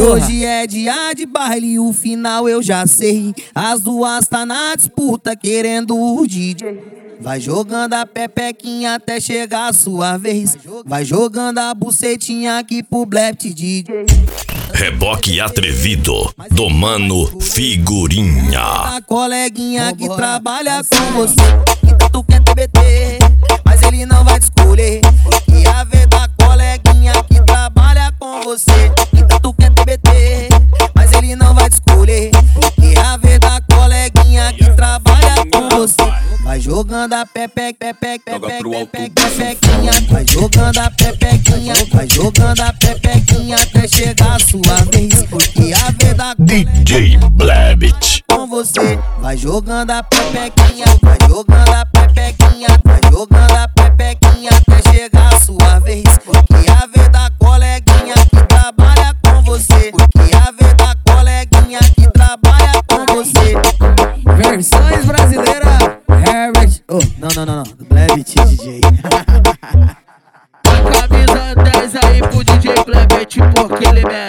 Hoje é dia de baile, o final eu já sei. As duas tá na disputa querendo o DJ. Vai jogando a pepequinha até chegar a sua vez. Vai jogando a bucetinha aqui pro Blept DJ. Reboque atrevido do Mano Figurinha. A coleguinha que trabalha com você, então tu quer TBT, mas ele não vai te escolher. E a vez da coleguinha que trabalha com você, então tu quer TBT, mas ele não vai te escolher. E a vez da coleguinha que trabalha com você, vai jogando a pepequinha, vai jogando a pepequinha, vai jogando a pepequinha até chegar a sua vez. E a vez da DJ Blept com você, vai jogando a pepequinha, vai jogando a pepequinha, vai jogando a pepequinha até chegar a sua vez. E a vez da coleguinha que trabalha com você, e a vez da coleguinha que trabalha com você. Versões brasileiras, Herbert. Oh, não, Blept DJ. Camisa 10 aí pro DJ Blept, porque ele merece.